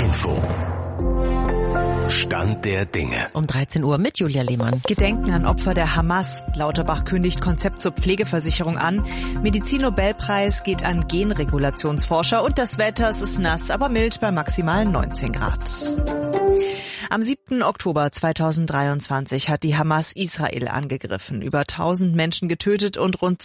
Info. Stand der Dinge. Um 13 Uhr mit Julia Lehmann. Gedenken an Opfer der Hamas. Lauterbach kündigt Konzept zur Pflegeversicherung an. Medizin-Nobelpreis geht an Genregulationsforscher. Und das Wetter, es ist nass, aber mild bei maximal 19 Grad. Am 7. Oktober 2023 hat die Hamas Israel angegriffen, über 1000 Menschen getötet und rund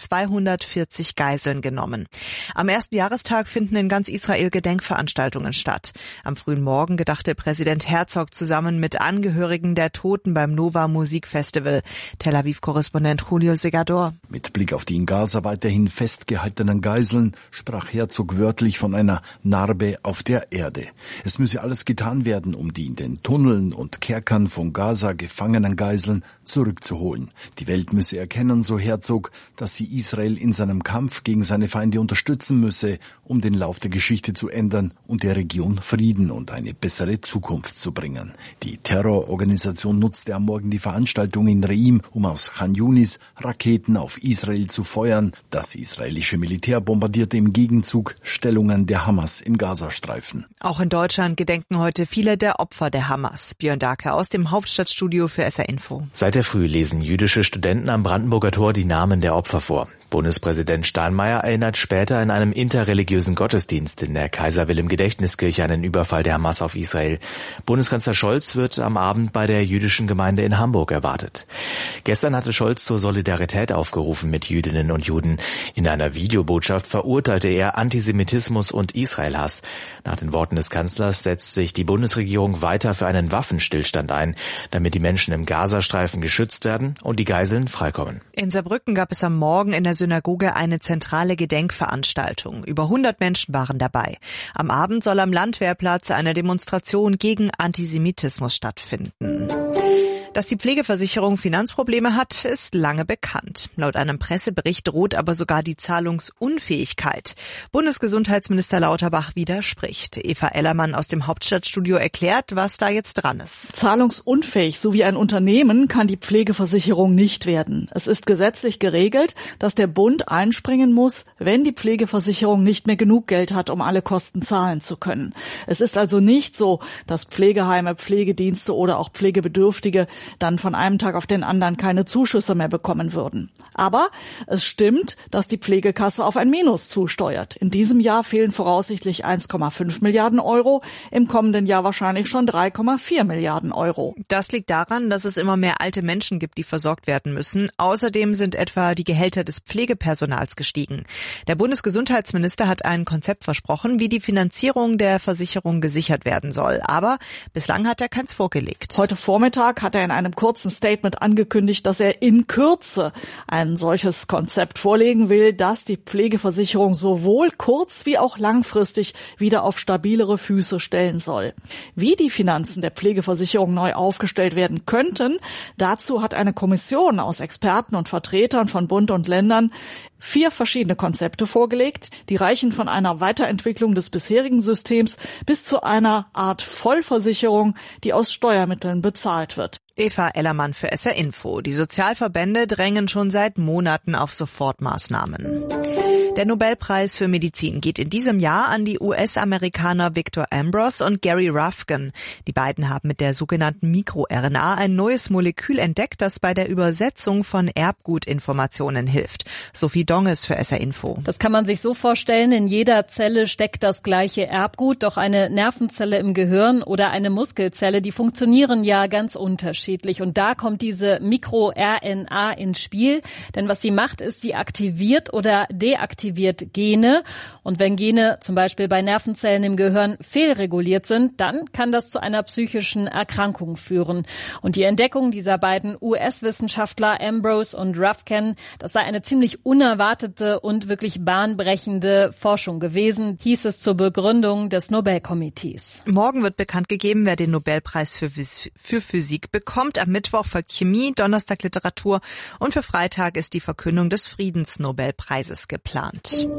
240 Geiseln genommen. Am ersten Jahrestag finden in ganz Israel Gedenkveranstaltungen statt. Am frühen Morgen gedachte Präsident Herzog zusammen mit Angehörigen der Toten beim Nova Musikfestival. Tel Aviv-Korrespondent Julio Segador. Mit Blick auf die in Gaza weiterhin festgehaltenen Geiseln sprach Herzog wörtlich von einer Narbe auf der Erde. Es müsse alles getan werden, um die in den Tunneln und Kerkern von Gaza gefangenen Geiseln zurückzuholen. Die Welt müsse erkennen, so Herzog, dass sie Israel in seinem Kampf gegen seine Feinde unterstützen müsse, um den Lauf der Geschichte zu ändern und der Region Frieden und eine bessere Zukunft zu bringen. Die Terrororganisation nutzte am Morgen die Veranstaltung in Reim, um aus Khan Yunis Raketen auf Israel zu feuern. Das israelische Militär bombardierte im Gegenzug Stellungen der Hamas im Gazastreifen. Auch in Deutschland gedenken heute viele der Opfer der Hamas. Björn Dahlke aus dem Hauptstadtstudio für SR Info. Seit der Früh lesen jüdische Studenten am Brandenburger Tor die Namen der Opfer vor. Bundespräsident Steinmeier erinnert später in einem interreligiösen Gottesdienst in der Kaiser-Wilhelm-Gedächtniskirche an den Überfall der Hamas auf Israel. Bundeskanzler Scholz wird am Abend bei der jüdischen Gemeinde in Hamburg erwartet. Gestern hatte Scholz zur Solidarität aufgerufen mit Jüdinnen und Juden. In einer Videobotschaft verurteilte er Antisemitismus und Israelhass. Nach den Worten des Kanzlers setzt sich die Bundesregierung weiter für einen Waffenstillstand ein, damit die Menschen im Gazastreifen geschützt werden und die Geiseln freikommen. In Saarbrücken gab es am Morgen in der Synagoge eine zentrale Gedenkveranstaltung. Über 100 Menschen waren dabei. Am Abend soll am Landwehrplatz eine Demonstration gegen Antisemitismus stattfinden. Dass die Pflegeversicherung Finanzprobleme hat, ist lange bekannt. Laut einem Pressebericht droht aber sogar die Zahlungsunfähigkeit. Bundesgesundheitsminister Lauterbach widerspricht. Eva Ellermann aus dem Hauptstadtstudio erklärt, was da jetzt dran ist. Zahlungsunfähig sowie ein Unternehmen kann die Pflegeversicherung nicht werden. Es ist gesetzlich geregelt, dass der Bund einspringen muss, wenn die Pflegeversicherung nicht mehr genug Geld hat, um alle Kosten zahlen zu können. Es ist also nicht so, dass Pflegeheime, Pflegedienste oder auch Pflegebedürftige dann von einem Tag auf den anderen keine Zuschüsse mehr bekommen würden. Aber es stimmt, dass die Pflegekasse auf ein Minus zusteuert. In diesem Jahr fehlen voraussichtlich 1,5 Milliarden Euro, im kommenden Jahr wahrscheinlich schon 3,4 Milliarden Euro. Das liegt daran, dass es immer mehr alte Menschen gibt, die versorgt werden müssen. Außerdem sind etwa die Gehälter des Pflegepersonals gestiegen. Der Bundesgesundheitsminister hat ein Konzept versprochen, wie die Finanzierung der Versicherung gesichert werden soll. Aber bislang hat er keins vorgelegt. Heute Vormittag hat er in einem kurzen Statement angekündigt, dass er in Kürze ein solches Konzept vorlegen will, das die Pflegeversicherung sowohl kurz- wie auch langfristig wieder auf stabilere Füße stellen soll. Wie die Finanzen der Pflegeversicherung neu aufgestellt werden könnten, dazu hat eine Kommission aus Experten und Vertretern von Bund und Ländern 4 verschiedene Konzepte vorgelegt. Die reichen von einer Weiterentwicklung des bisherigen Systems bis zu einer Art Vollversicherung, die aus Steuermitteln bezahlt wird. Eva Ellermann für SR Info. Die Sozialverbände drängen schon seit Monaten auf Sofortmaßnahmen. Der Nobelpreis für Medizin geht in diesem Jahr an die US-Amerikaner Victor Ambros und Gary Ruvkun. Die beiden haben mit der sogenannten MikroRNA ein neues Molekül entdeckt, das bei der Übersetzung von Erbgutinformationen hilft. Sophie Donges für SR Info. Das kann man sich so vorstellen, in jeder Zelle steckt das gleiche Erbgut, doch eine Nervenzelle im Gehirn oder eine Muskelzelle, die funktionieren ja ganz unterschiedlich. Und da kommt diese MikroRNA ins Spiel, denn was sie macht, ist, sie aktiviert oder deaktiviert Gene. Und wenn Gene zum Beispiel bei Nervenzellen im Gehirn fehlreguliert sind, dann kann das zu einer psychischen Erkrankung führen. Und die Entdeckung dieser beiden US-Wissenschaftler Ambros und Ruvkun, das sei eine ziemlich unerwartete und wirklich bahnbrechende Forschung gewesen, hieß es zur Begründung des Nobelkomitees. Morgen wird bekannt gegeben, wer den Nobelpreis für Physik bekommt. Am Mittwoch folgt Chemie, Donnerstag Literatur und für Freitag ist die Verkündung des Friedensnobelpreises geplant.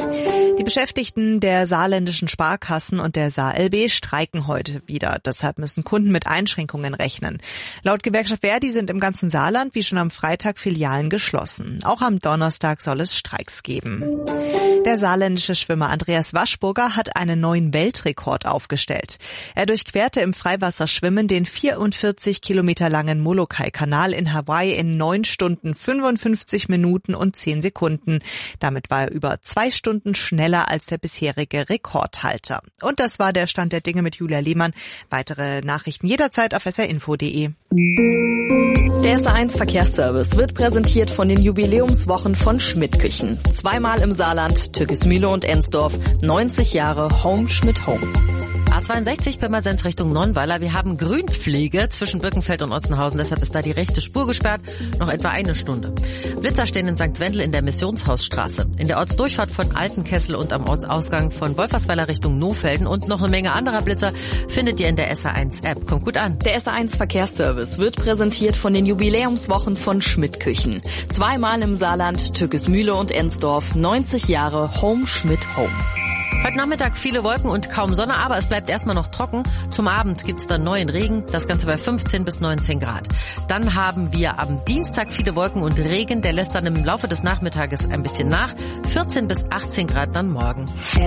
Die Beschäftigten der saarländischen Sparkassen und der SaarLB streiken heute wieder. Deshalb müssen Kunden mit Einschränkungen rechnen. Laut Gewerkschaft Verdi sind im ganzen Saarland wie schon am Freitag Filialen geschlossen. Auch am Donnerstag soll es Streiks geben. Der saarländische Schwimmer Andreas Waschburger hat einen neuen Weltrekord aufgestellt. Er durchquerte im Freiwasserschwimmen den 44 Kilometer langen Molokai-Kanal in Hawaii in 9 Stunden 55 Minuten und 10 Sekunden. Damit war er über 2 Stunden schneller als der bisherige Rekordhalter. Und das war der Stand der Dinge mit Julia Lehmann. Weitere Nachrichten jederzeit auf sr-info.de. Der SR1 Verkehrsservice wird präsentiert von den Jubiläumswochen von Schmidt Küchen. 2-mal im Saarland, Türkismühle und Ensdorf. 90 Jahre Home Schmidt Home. A62 Pirmasens Richtung Nonnweiler. Wir haben Grünpflege zwischen Birkenfeld und Otzenhausen. Deshalb ist da die rechte Spur gesperrt. Noch etwa 1 Stunde. Blitzer stehen in St. Wendel in der Missionshausstraße. In der Ortsdurchfahrt von Altenkessel und am Ortsausgang von Wolfersweiler Richtung Nohfelden. Und noch eine Menge anderer Blitzer findet ihr in der SR1-App. Kommt gut an. Der SR1 Verkehrsservice wird präsentiert von den Jubiläumswochen von Schmidt Küchen. 2-mal im Saarland, Türkismühle und Ensdorf. 90 Jahre Home Schmidt Home. Heute Nachmittag viele Wolken und kaum Sonne, aber es bleibt erstmal noch trocken. Zum Abend gibt's dann neuen Regen, das Ganze bei 15 bis 19 Grad. Dann haben wir am Dienstag viele Wolken und Regen, der lässt dann im Laufe des Nachmittages ein bisschen nach. 14 bis 18 Grad dann morgen.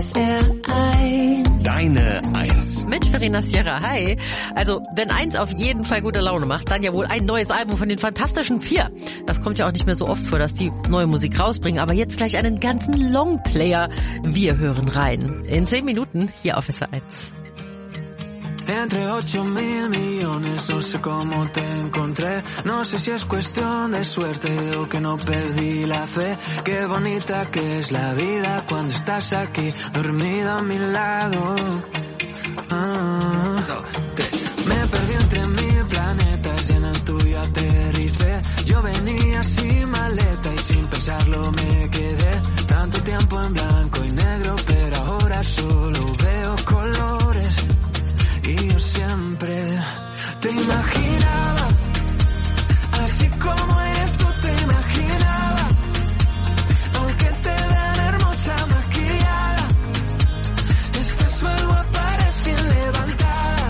SR1. Deine 1. Mit Verena Sierra, hi. Also, wenn 1 auf jeden Fall gute Laune macht, dann ja wohl ein neues Album von den Fantastischen 4. Das kommt ja auch nicht mehr so oft vor, dass die neue Musik rausbringen, aber jetzt gleich einen ganzen Longplayer. Wir hören rein. In 10 Minuten hier auf SR1. Entre 8.000 millones, no sé cómo te encontré. No sé si es cuestión de suerte o que no perdí la fe. Qué bonita que es la vida cuando estás aquí, dormida a mi lado. Me perdí entre 1000 planetas y en el tuyo aterricé. Yo venía sin maleta y sin pensarlo me quedé. Tanto tiempo en blanco y negro, pero ahora solo veo colores. Y yo siempre te imaginaba, así como eres tú te imaginaba. Aunque te vean hermosa maquillada, estás mal guapa recién levantada.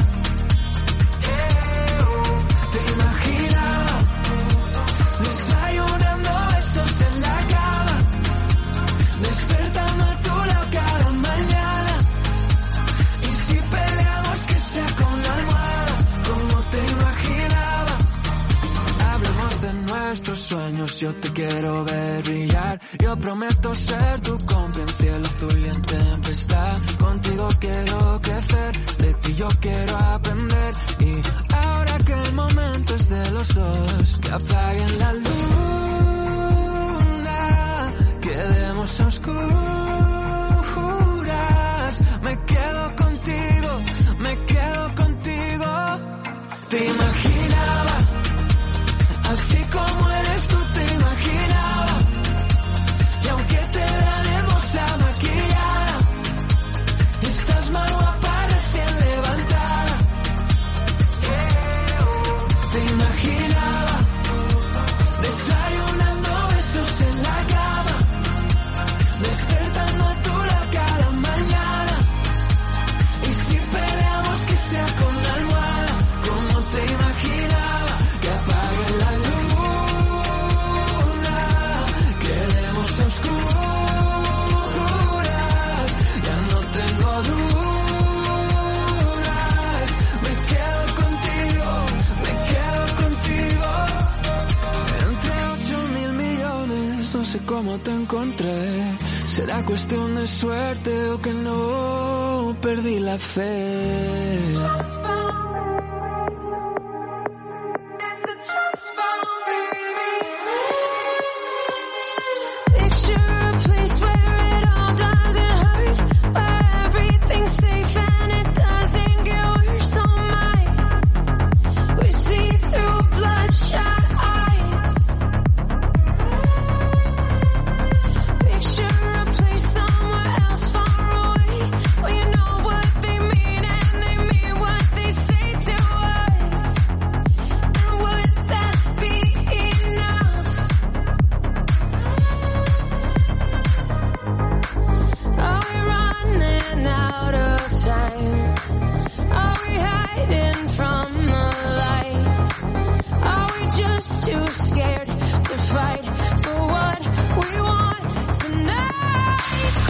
Te imaginaba, desayunando besos en la cama, despertando a tu lado cada mañana. Y si peleamos que sea con la almohada, como te imaginaba. Hablemos de nuestros sueños, yo te quiero ver brillar. Yo prometo ser tu cómplice en cielo azul y en tempestad. Contigo quiero crecer, de ti yo quiero aprender. Y ahora que el momento es de los dos, que apaguen la luna, quedemos a oscuras. Me quedo contigo, me quedo contigo. Te imaginaba, así como eres tú te imaginaba. Y aunque te vean hermosa maquillada, estás más guapa recién levantada. Te imaginaba, desayunando besos en la cama, despertando a tu lado cada mañana. Y si peleamos que sea con la almohada, como te imaginaba. Que apague la luna, quedemos a oscuras. Ya no tengo dudas, me quedo contigo, me quedo contigo. Entre 8.000 millones, no sé cómo te encontré. Será cuestión de suerte o que no perdí la fe. Picture a place where it all doesn't hurt, where everything's safe and it doesn't get worse. Oh my, we see through bloodshot eyes. Picture a place somewhere else far away, where you know what they mean and they mean what they say to us. And would that be enough? Are we running out of time? Are we hiding from the light? Are we just too scared to fight for what we want tonight?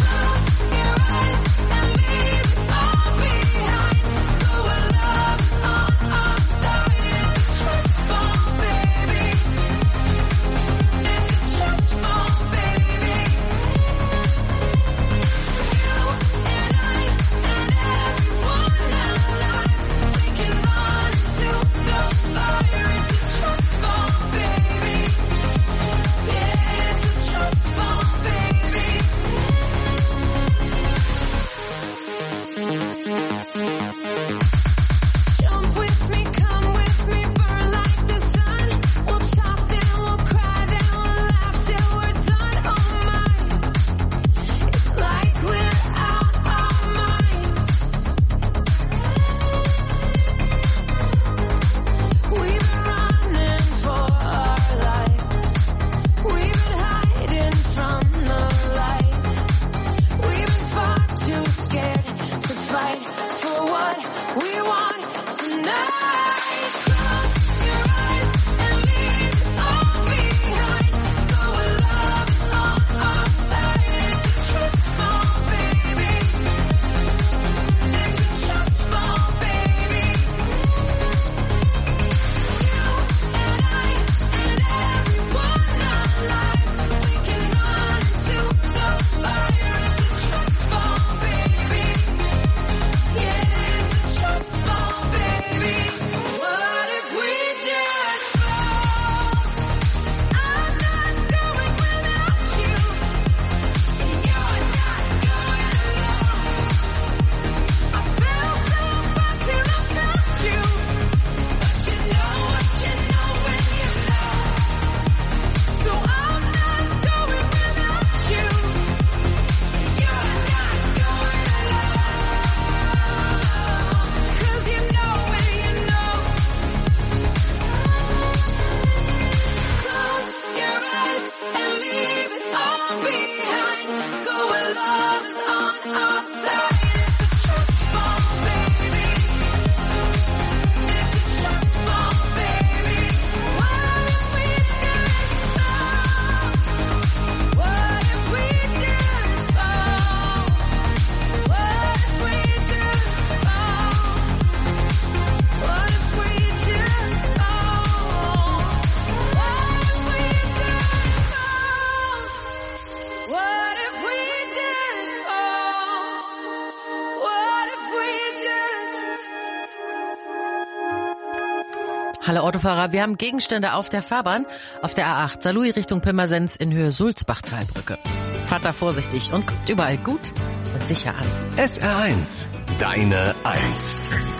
Hallo Autofahrer, wir haben Gegenstände auf der Fahrbahn. Auf der A8 Saarlouis Richtung Pirmasens in Höhe Sulzbach-Talbrücke. Fahrt da vorsichtig und kommt überall gut und sicher an. SR1, deine 1.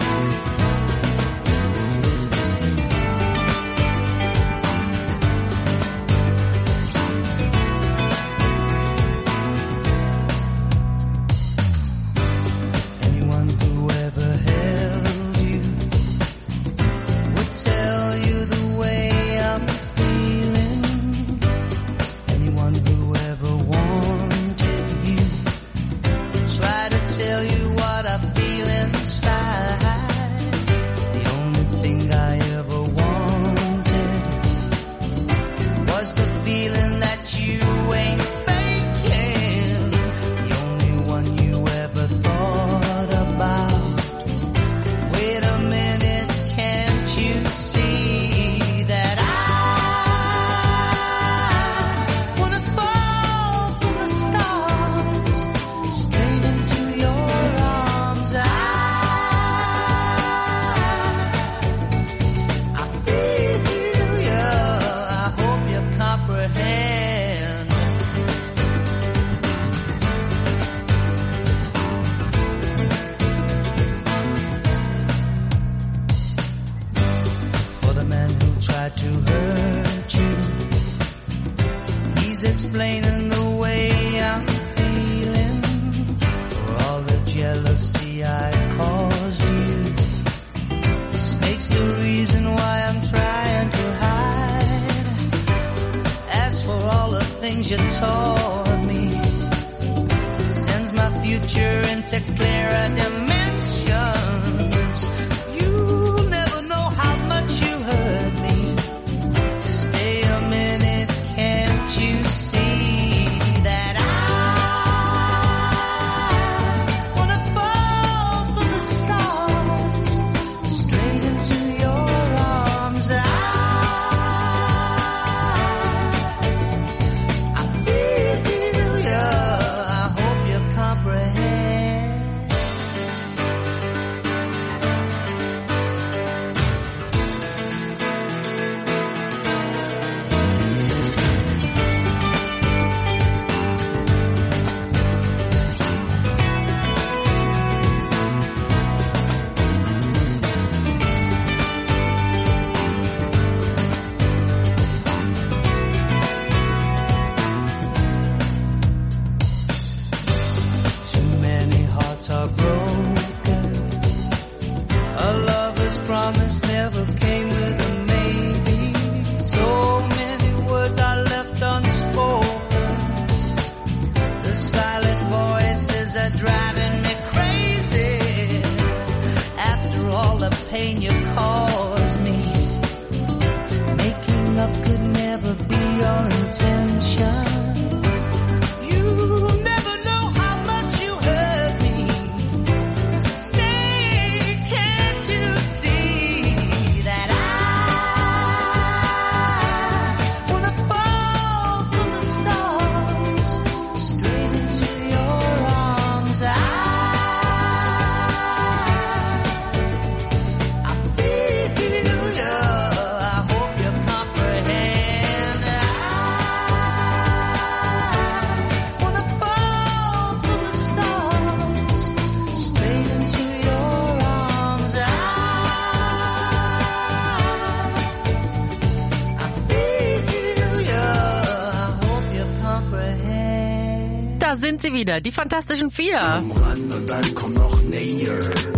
Explaining the way I'm feeling for all the jealousy I caused you. The snake's the reason why I'm trying to hide. As for all the things you taught me, it sends my future into clearer dimensions. You'll never know how much you hurt me. Stay a minute, can't you see? Sind sie wieder, die Fantastischen Vier. Komm ran und dann komm noch näher.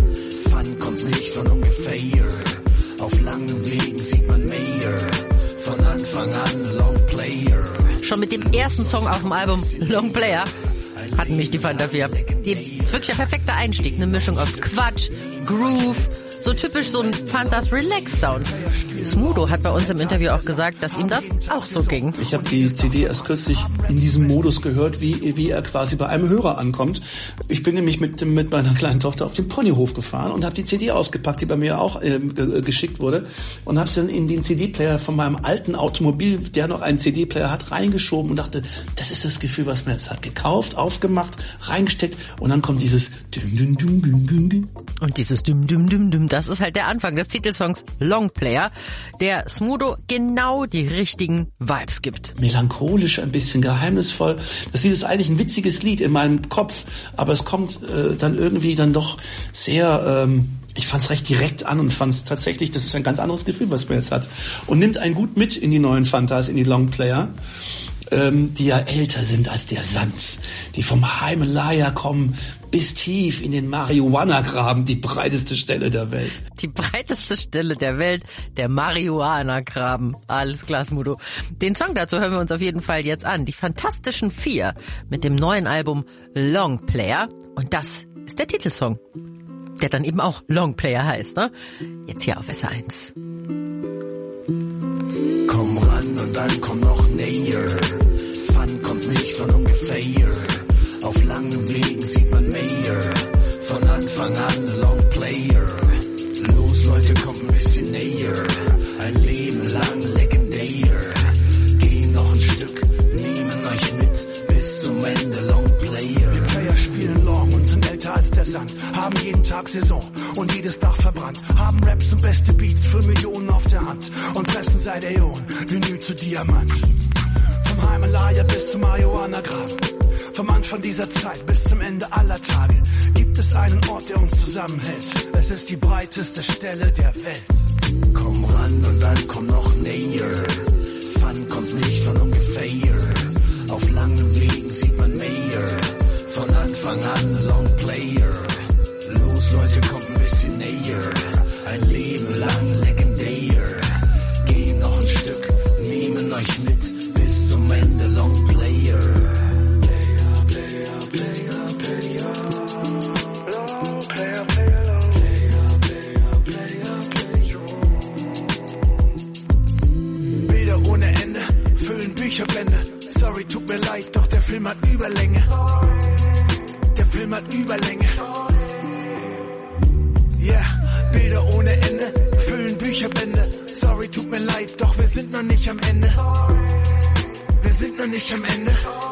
Fun kommt nicht von ungefähr. Auf langen Wegen sieht man mehr. Von Anfang an Long Player. Schon mit dem ersten Song auf dem Album Long Player hatten mich die Fanta 4. Die ist wirklich der perfekte Einstieg. Eine Mischung aus Quatsch, Groove, so typisch so ein Fantas Relax-Sound. Smudo hat bei uns im Interview auch gesagt, dass ihm das auch so ging. Ich habe die CD erst kürzlich in diesem Modus gehört, wie er quasi bei einem Hörer ankommt. Ich bin nämlich mit meiner kleinen Tochter auf den Ponyhof gefahren und habe die CD ausgepackt, die bei mir auch geschickt wurde, und habe es dann in den CD-Player von meinem alten Automobil, der noch einen CD-Player hat, reingeschoben und dachte, das ist das Gefühl, was man jetzt hat. Gekauft, aufgemacht, reingesteckt und dann kommt dieses Düm, Düm, Düm, Düm, Düm, Düm. Und dieses Düm, Düm, Düm, Düm, das ist halt der Anfang des Titelsongs Long Player, der Smudo genau die richtigen Vibes gibt. Melancholisch, ein bisschen geheimnisvoll. Das Lied ist eigentlich ein witziges Lied in meinem Kopf, aber es kommt dann irgendwie dann doch sehr... ich fand's recht direkt an und fand's tatsächlich, das ist ein ganz anderes Gefühl, was man jetzt hat. Und nimmt einen gut mit in die neuen Fantas, in die Longplayer, die ja älter sind als der Sand, die vom Himalaya kommen bis tief in den Marihuana-Graben, die breiteste Stelle der Welt. Die breiteste Stelle der Welt, der Marihuana-Graben. Alles klar, Smudo. Den Song dazu hören wir uns auf jeden Fall jetzt an. Die Fantastischen Vier mit dem neuen Album Long Player. Und das ist der Titelsong, der dann eben auch Longplayer heißt, ne? Jetzt hier auf SR1. Komm ran und dann komm noch näher. Fun kommt nicht von ungefähr. Auf langen Wegen sieht man mehr. Von Anfang an Longplayer. Los Leute, kommt ein bisschen näher. Ein Leben lang legendär. Gehen noch ein Stück, nehmen euch mit bis zum Ende Longplayer. Wir Player spielen Long und sind älter als der Sand. Haben jeden Tag Saison und jedes Dach verbrannt. Haben Raps und beste Beats für Millionen auf der Hand. Und pressen seit Äonen Vinyl zu Diamant. Vom Himalaya bis zum Marihuana-Graben. Vom Anfang dieser Zeit bis zum Ende aller Tage gibt es einen Ort, der uns zusammenhält. Es ist die breiteste Stelle der Welt. Komm ran und dann komm noch näher. Fun kommt nicht von ungefähr. Auf langen Wegen sieht man mehr. Von Anfang an Longplayer. Los Leute, kommt ein bisschen näher. Ein Leben lang legendär. Gehen noch ein Stück, nehmen euch mit bis zum Ende Longplayer. Bilder ohne Ende füllen Bücherbände. Sorry, tut mir leid, doch der Film hat Überlänge. Der Film hat Überlänge. Yeah, Bilder ohne Ende füllen Bücherbände. Sorry, tut mir leid, doch wir sind noch nicht am Ende. Wir sind noch nicht am Ende.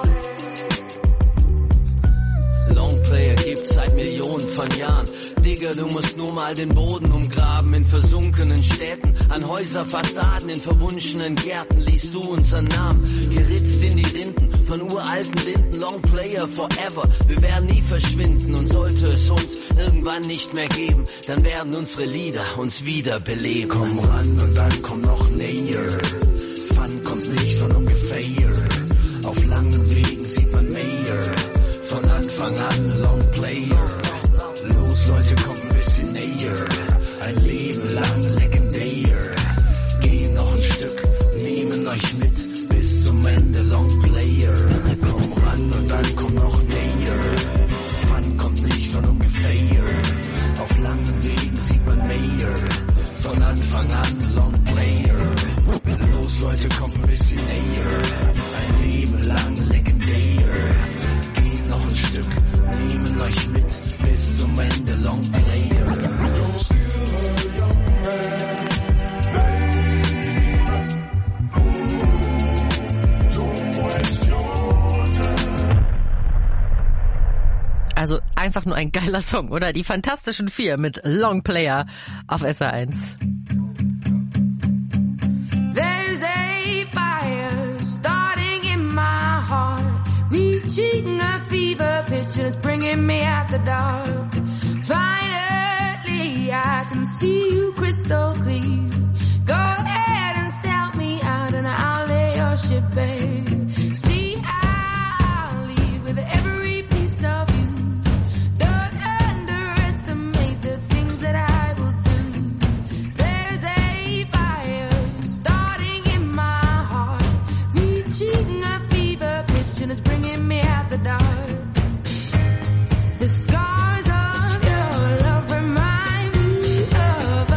Longplayer gibt's seit Millionen von Jahren. Digga, du musst nur mal den Boden umgraben. In versunkenen Städten, an Häuserfassaden, in verwunschenen Gärten liest du unseren Namen. Geritzt in die Rinden von uralten Linden. Longplayer forever, wir werden nie verschwinden. Und sollte es uns irgendwann nicht mehr geben, dann werden unsere Lieder uns wieder beleben. Komm ran und dann komm noch näher. Fun kommt nicht von ungefähr. Auf langen Wegen sieht man mehr. Von Anfang an Longplayer. Los Leute, kommt ein bisschen näher. Ein Leben lang legendär. Gehen noch ein Stück, nehmen euch mit bis zum Ende Longplayer. Komm ran und dann komm noch näher. Fun kommt nicht von ungefähr. Auf langen Wegen sieht man mehr. Von Anfang an Longplayer. Los Leute, kommt ein bisschen näher. Ein Leben lang legendär. Gehen noch ein Stück, nehmen euch mit bis zum Ende Longplayer. Also einfach nur ein geiler Song, oder? Die Fantastischen Vier mit Longplayer auf SR1. There's a fire starting in my heart, reaching a fever pitch and it's bringing me out the dark. Finally, I can see you crystal clear. Go ahead and sell me out and I'll lay your ship bare. See, I'll leave with every piece of you. Don't underestimate the things that I will do. There's a fire starting in my heart, reaching a fever pitch and it's bringing me out the dark. The scars of your love remind me of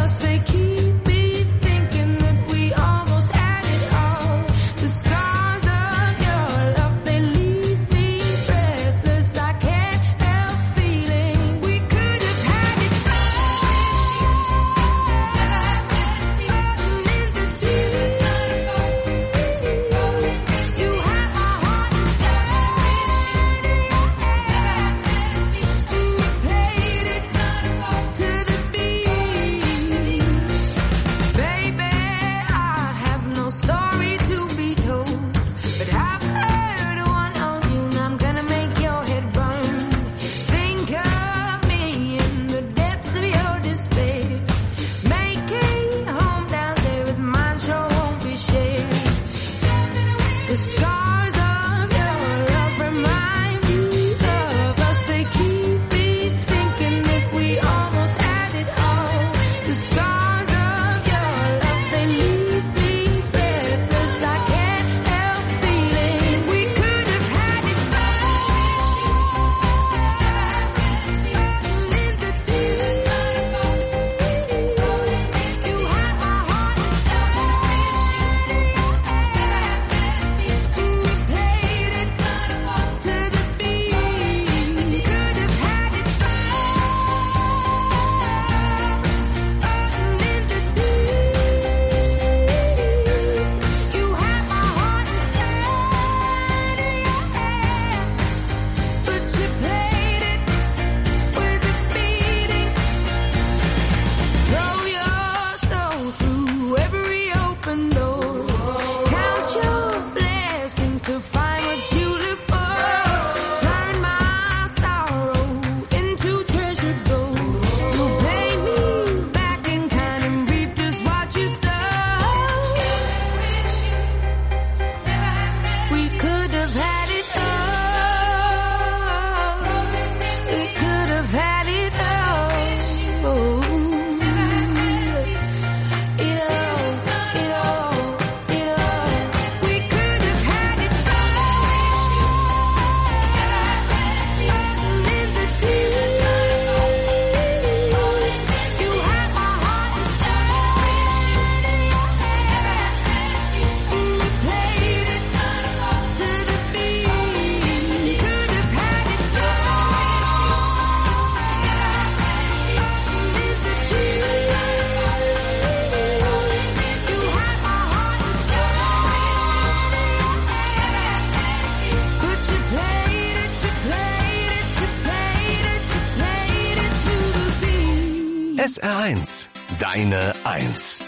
R1, deine 1.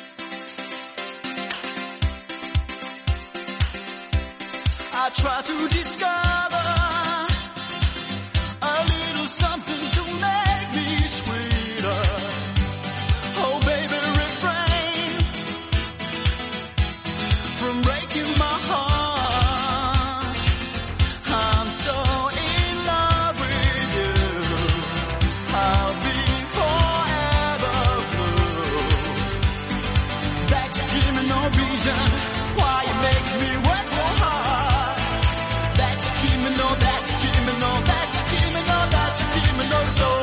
I try to discover a little something to make me sweeter. Oh baby, refrain from breaking my heart. I'm so in love with you. I'll be forever blue. That you give me no reason why you make me work so hard. That you give me no, that you give me no, that you give me no, that you give me no soul.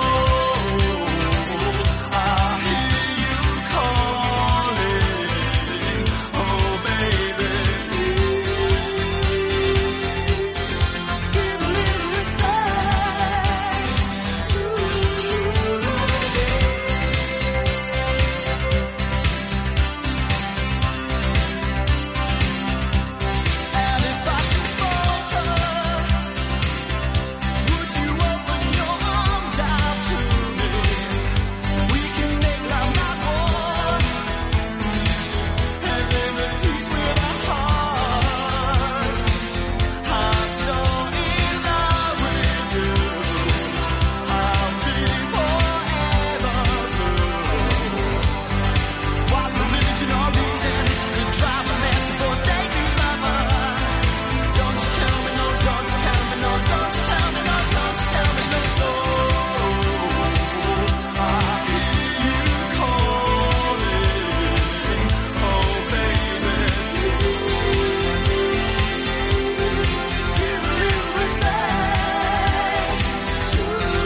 I hear you calling, oh baby. Give a little respect to And if I should falter, would you open your arms out to me? We can make love not war, and live in peace with our hearts. I'm so in love with you. I'll be forever blue. What religion or reason could drive a man to forsake his lover? Don't you tell me no, don't you tell me no, don't you tell me no, don't you tell me no soul. I hear you calling, oh baby. Give a little respect to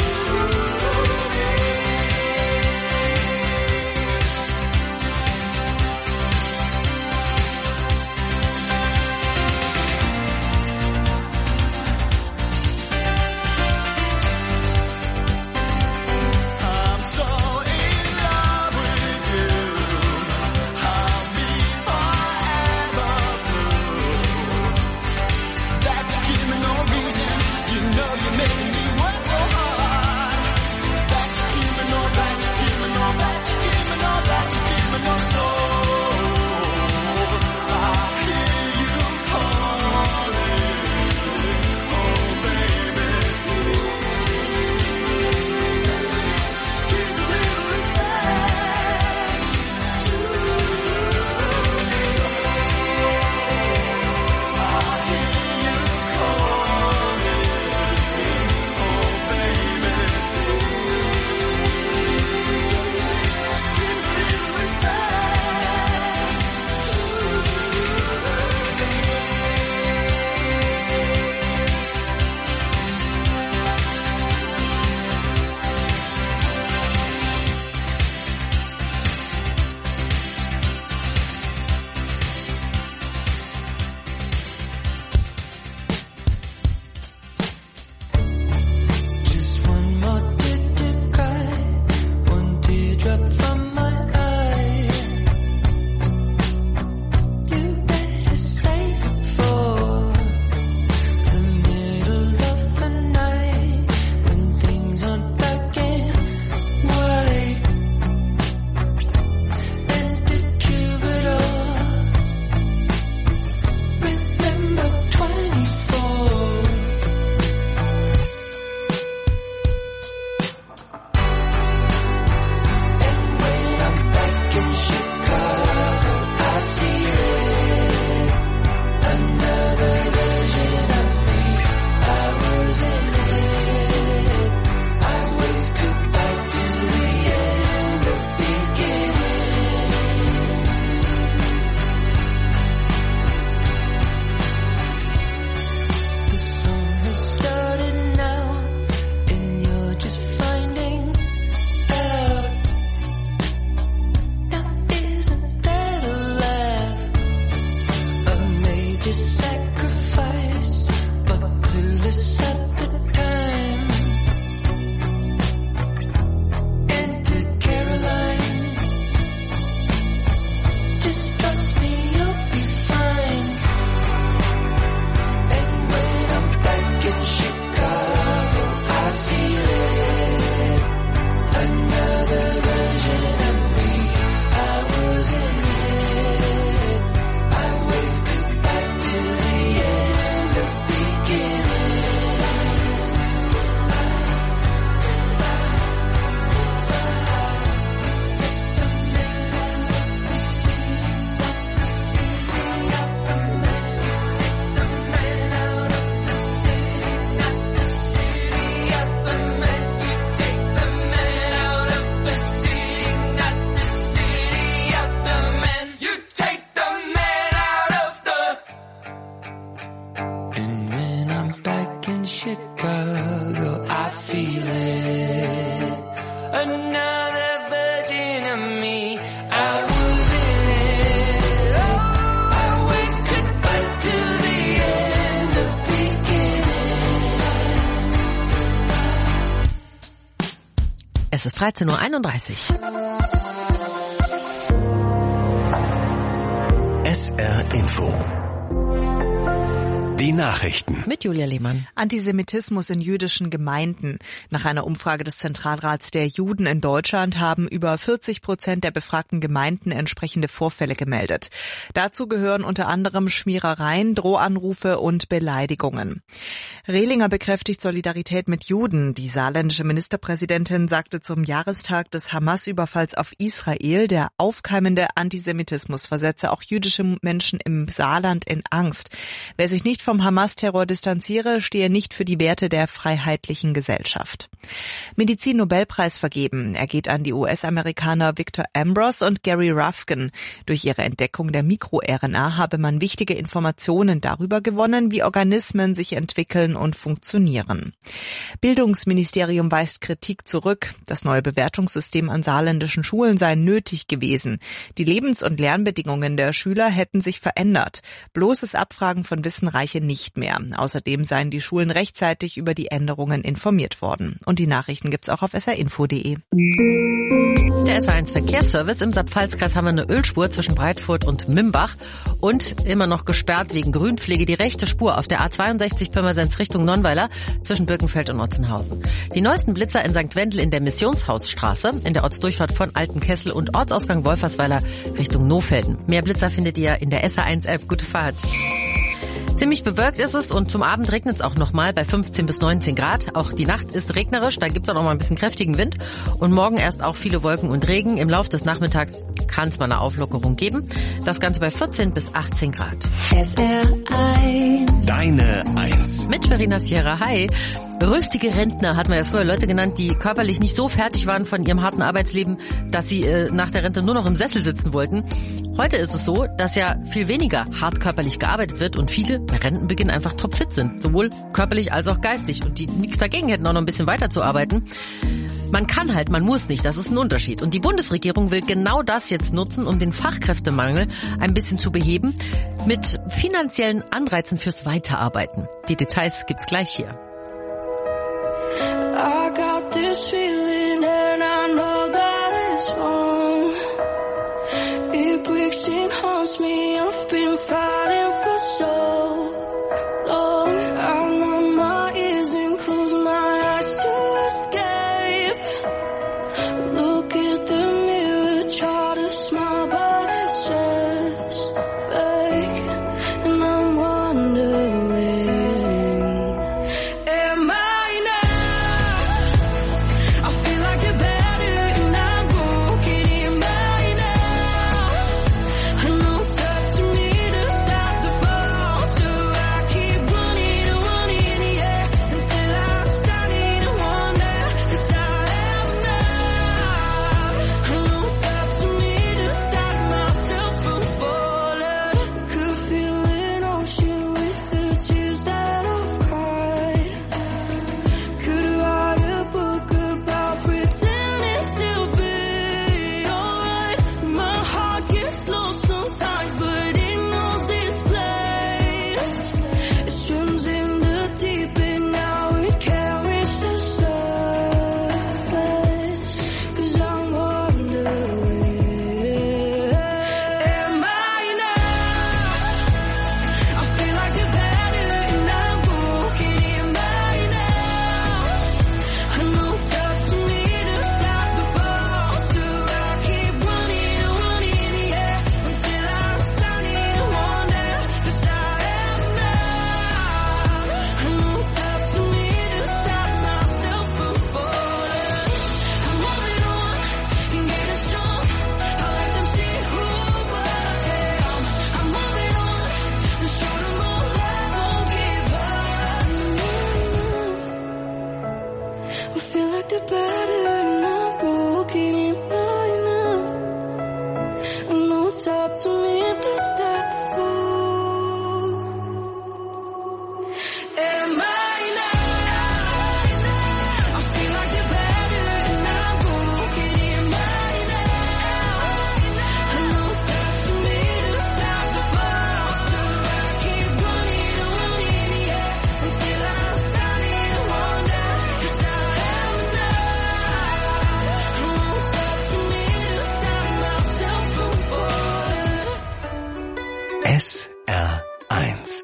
I'm so in love with you. I'll be forever blue. That you give me no reason. You know you're making me work so hard. That you give me no, that you give me no, that you give me no, that you give me no soul. I hear you calling, oh baby. Give a little respect to I hear you calling, oh baby. Give a little respect Just one more tear to cry, one teardrop from my eye. You better save it for the middle of the night when things aren't black and white. And the troubadour, remember 24. And when I'm back in Chicago, I feel it. Another version of me, I was in it. I wave goodbye to the end of beginning. The song has started now, and you're just finding out. Now isn't that a laugh? A major sacrifice, but clueless at the time. And to Caroline, just trust me, you'll be fine. And when I'm back in Chicago, I feel it. Another version Es ist 13:31 Uhr. SR Info. Die Nachrichten. Mit Julia Lehmann. Antisemitismus in jüdischen Gemeinden. Nach einer Umfrage des Zentralrats der Juden in Deutschland haben über 40% der befragten Gemeinden entsprechende Vorfälle gemeldet. Dazu gehören unter anderem Schmierereien, Drohanrufe und Beleidigungen. Rehlinger bekräftigt Solidarität mit Juden. Die saarländische Ministerpräsidentin sagte zum Jahrestag des Hamas-Überfalls auf Israel, der aufkeimende Antisemitismus versetze auch jüdische Menschen im Saarland in Angst. Wer sich nicht vom Hamas-Terror distanziere, stehe nicht für die Werte der freiheitlichen Gesellschaft. Medizin-Nobelpreis vergeben. Er geht an die US-Amerikaner Victor Ambros und Gary Rufkin. Durch ihre Entdeckung der Mikro-RNA habe man wichtige Informationen darüber gewonnen, wie Organismen sich entwickeln und funktionieren. Bildungsministerium weist Kritik zurück. Das neue Bewertungssystem an saarländischen Schulen sei nötig gewesen. Die Lebens- und Lernbedingungen der Schüler hätten sich verändert. Bloßes Abfragen von Wissen reiche nicht mehr. Außerdem seien die Schulen rechtzeitig über die Änderungen informiert worden. Und die Nachrichten gibt's auch auf srinfo.de. Der SR1 Verkehrsservice. Im Saarpfalzkreis haben wir eine Ölspur zwischen Breitfurt und Mimbach und immer noch gesperrt wegen Grünpflege die rechte Spur auf der A62 Pirmasens Richtung Nonnweiler zwischen Birkenfeld und Otzenhausen. Die neuesten Blitzer in St. Wendel in der Missionshausstraße, in der Ortsdurchfahrt von Altenkessel und Ortsausgang Wolfersweiler Richtung Nohfelden. Mehr Blitzer findet ihr in der SR1-App. Gute Fahrt. Ziemlich bewölkt ist es und zum Abend regnet es auch nochmal bei 15 bis 19 Grad. Auch die Nacht ist regnerisch, da gibt es auch noch mal ein bisschen kräftigen Wind. Und morgen erst auch viele Wolken und Regen. Im Laufe des Nachmittags kann es mal eine Auflockerung geben. Das Ganze bei 14 bis 18 Grad. SR1. Deine Eins. Mit Verena Sierra. Hi. Rüstige Rentner hat man ja früher Leute genannt, die körperlich nicht so fertig waren von ihrem harten Arbeitsleben, dass sie nach der Rente nur noch im Sessel sitzen wollten. Heute ist es so, dass ja viel weniger hart körperlich gearbeitet wird und viele bei Rentenbeginn einfach topfit sind, sowohl körperlich als auch geistig und die nichts dagegen hätten, auch noch ein bisschen weiter zu arbeiten. Man kann halt, man muss nicht, das ist ein Unterschied. Und die Bundesregierung will genau das jetzt nutzen, um den Fachkräftemangel ein bisschen zu beheben, mit finanziellen Anreizen fürs Weiterarbeiten. Die Details gibt's gleich hier. I got this feeling and I know that it's wrong. It breaks and haunts me. I've been fighting for so long. I numb my ears and close my eyes to escape. Look at the mirror, try to smile, but it's just fake. And I'm wondering, am I SR1.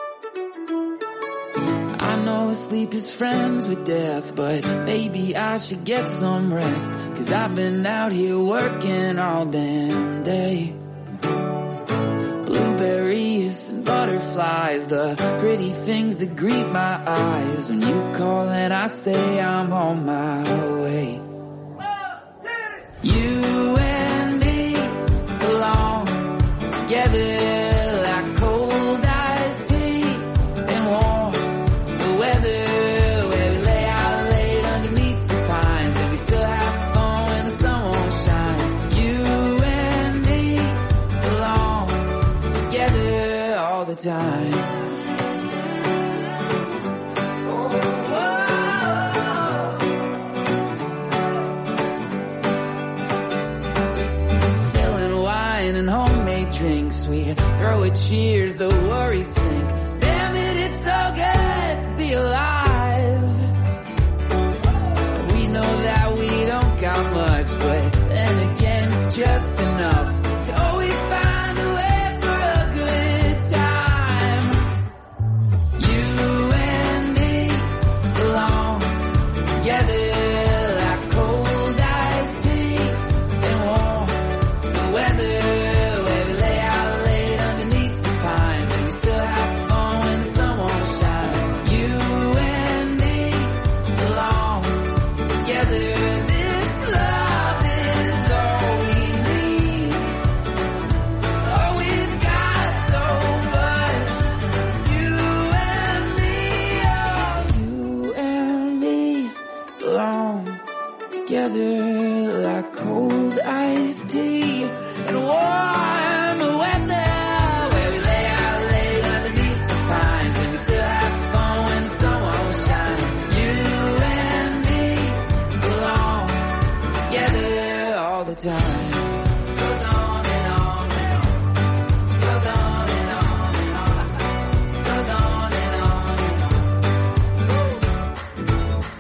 I know sleep is friends with death, but maybe I should get some rest, 'cause I've been out here working all damn day. Blueberries and butterflies, the pretty things that greet my eyes. When you call and I say I'm on my way. You and me belong together like cold iced tea and warm the weather, where we lay out late underneath the pines, and we still have fun when the sun won't shine. You and me belong together all the time. And homemade drinks, we throw a cheers, the worries sink. Damn it, it's so good to be alive. We know that we don't got much, but then again it's just enough to always find a way for a good time. You and me belong together like cold iced tea and warm the weather. Together like cold iced tea and warm weather, where we lay out late underneath the pines, and we still have fun when the sun won't shine. You and me belong together all the time. Goes on and on and on. Goes on and on and on. Goes on and on and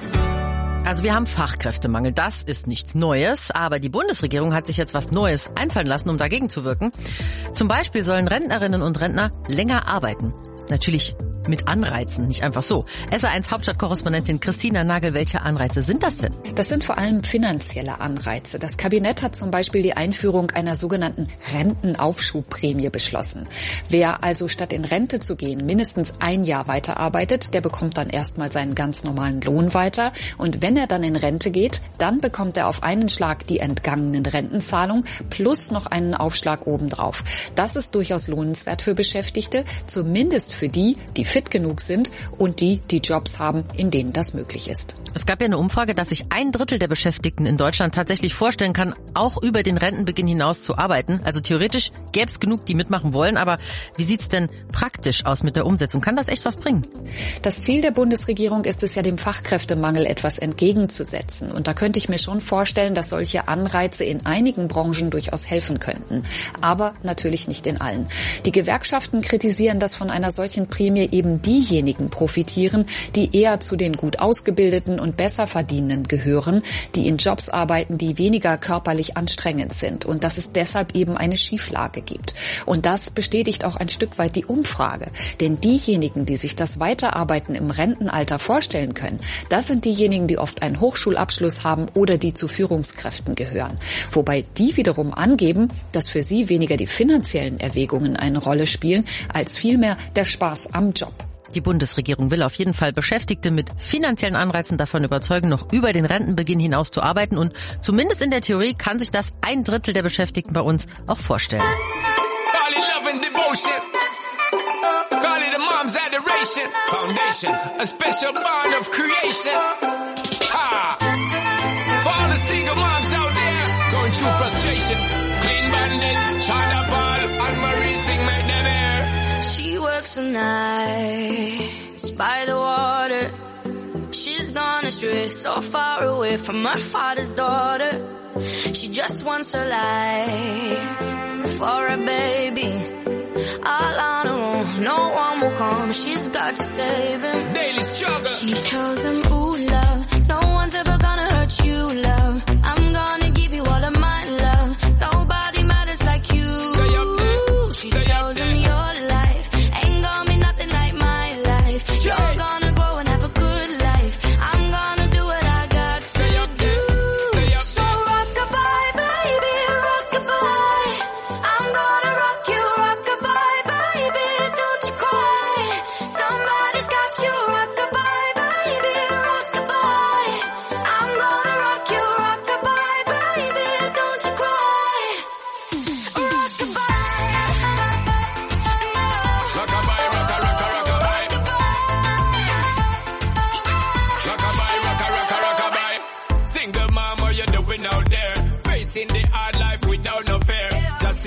on. Also wir haben Fachkräftemangel, das ist nichts Neues, aber die Bundesregierung hat sich jetzt was Neues einfallen lassen, um dagegen zu wirken. Zum Beispiel sollen Rentnerinnen und Rentner länger arbeiten. Natürlich mit Anreizen, nicht einfach so. SR1 Hauptstadtkorrespondentin Christina Nagel, welche Anreize sind das denn? Das sind vor allem finanzielle Anreize. Das Kabinett hat zum Beispiel die Einführung einer sogenannten Rentenaufschubprämie beschlossen. Wer also statt in Rente zu gehen mindestens ein Jahr weiterarbeitet, der bekommt dann erstmal seinen ganz normalen Lohn weiter. Und wenn er dann in Rente geht, dann bekommt er auf einen Schlag die entgangenen Rentenzahlungen plus noch einen Aufschlag obendrauf. Das ist durchaus lohnenswert für Beschäftigte, zumindest für die fit genug sind und die Jobs haben, in denen das möglich ist. Es gab ja eine Umfrage, dass sich 1/3 der Beschäftigten in Deutschland tatsächlich vorstellen kann, auch über den Rentenbeginn hinaus zu arbeiten. Also theoretisch gäbe es genug, die mitmachen wollen. Aber wie sieht's denn praktisch aus mit der Umsetzung? Kann das echt was bringen? Das Ziel der Bundesregierung ist es ja, dem Fachkräftemangel etwas entgegenzusetzen. Und da könnte ich mir schon vorstellen, dass solche Anreize in einigen Branchen durchaus helfen könnten. Aber natürlich nicht in allen. Die Gewerkschaften kritisieren, dass von einer solchen Prämie eben diejenigen profitieren, die eher zu den gut ausgebildeten und besser verdienenden gehören, die in Jobs arbeiten, die weniger körperlich anstrengend sind und dass es deshalb eben eine Schieflage gibt. Und das bestätigt auch ein Stück weit die Umfrage. Denn diejenigen, die sich das Weiterarbeiten im Rentenalter vorstellen können, das sind diejenigen, die oft einen Hochschulabschluss haben oder die zu Führungskräften gehören. Wobei die wiederum angeben, dass für sie weniger die finanziellen Erwägungen eine Rolle spielen, als vielmehr der Spaß am Job. Die Bundesregierung will auf jeden Fall Beschäftigte mit finanziellen Anreizen davon überzeugen, noch über den Rentenbeginn hinaus zu arbeiten. Und zumindest in der Theorie kann sich das 1/3 der Beschäftigten bei uns auch vorstellen. Call it love and devotion. Call it a mom's adoration. Foundation, a special bond of creation. Ha! For all the single moms out there going through frustration. Clean Bandit, China Ball, Anne-Marie sing my name. She works the nights by the water. She's gone astray, so far away from her father's daughter. She just wants her life for a baby. All on her own, no one will come. She's got to save him. Daily struggle. She tells him, ooh, love, no one's ever gonna hurt you, love. I'm gonna give you all of my love. Nobody matters like you. Stay up there. She tells him, you're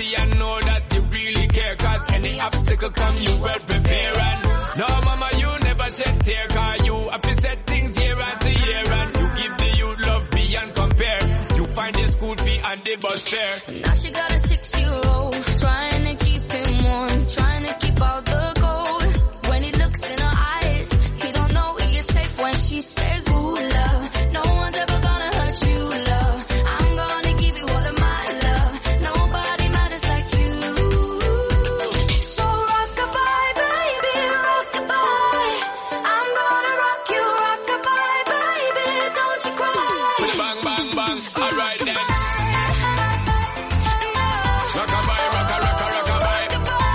see and know that you really care. Cause any obstacle come, you well prepare. And no, mama, you never shed tear. Cause you have to set things year after year. And you give the youth love beyond compare. You find the school fee and the bus fare. Now she got a 6-year-old, trying to keep him warm, trying to keep out the cold. When he looks in her eyes, he don't know he is safe when she says, ooh, love, no one's ever gonna hurt you, love. I'm gonna give you all of my love. Nobody matters like you. So rock-a-bye, baby, rock-a-bye. I'm gonna rock you, rock-a-bye, baby, don't you cry. With a bang, bang, bang, alright then. Rock-a-bye, rocka, rocka, rock-a-bye.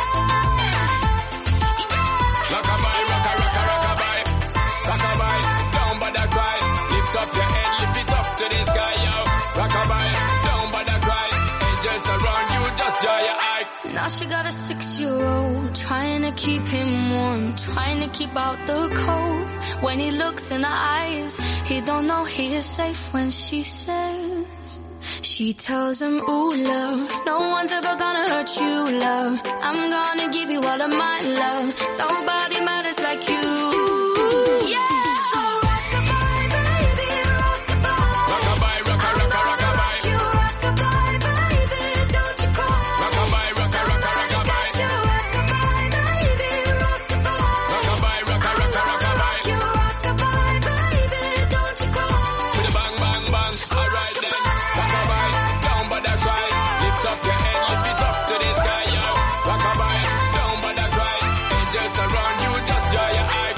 Rock-a-bye, rocka, rocka, rock-a-bye. Rock-a-bye, don't bother cry. Lift up your head, lift it up to the sky, yo. Rock-a-bye, don't bother cry. Angels around you, just draw your eye. Now she got a 6-year-old, trying to keep him warm, trying to keep out the cold. When he looks in her eyes, he don't know he is safe when she says, she tells him, ooh, love, no one's ever gonna hurt you, love. I'm gonna give you all of my love. Nobody matters like you. Yeah. So rock-a-bye, baby, rock-a-bye. Rock-a-bye, rocka, rocka, rock-a-bye. You rock-a-bye, baby, don't you cry. Rock-a-bye, rocka, rocka, rock-a-bye. You rock-a-bye, baby, rock-a-bye. Rock-a-bye, rocka, rocka, rock-a-bye. You rock-a-bye, baby, don't you cry. With a bang, bang, bang, alright then. Rock-a-bye, don't bother cry. Lift up your head, lift it up to the sky, yo. Rock-a-bye, don't bother cry. Angels around you, just draw your eye.